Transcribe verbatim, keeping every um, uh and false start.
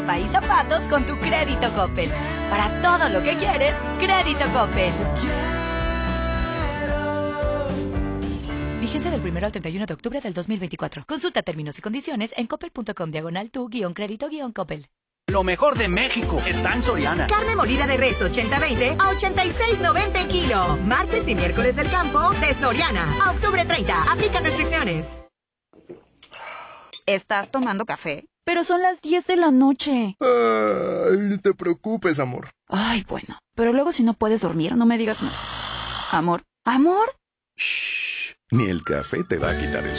y zapatos con tu crédito Coppel. Para todo lo que quieres, crédito Coppel. Vigencia del primero al treinta y uno de octubre del dos mil veinticuatro. Consulta términos y condiciones en coppel.com diagonal tu guión crédito guión Coppel. Lo mejor de México está en Soriana. Carne molida de res ochenta veinte a ochenta y seis noventa el kilo. Martes y miércoles del campo de Soriana. A octubre treinta. Aplica restricciones. ¿Estás tomando café? Pero son las diez de la noche. Ay, no te preocupes, amor. Ay, bueno. Pero luego si no puedes dormir, no me digas nada. Amor, amor. Shh. Ni el café te va a quitar el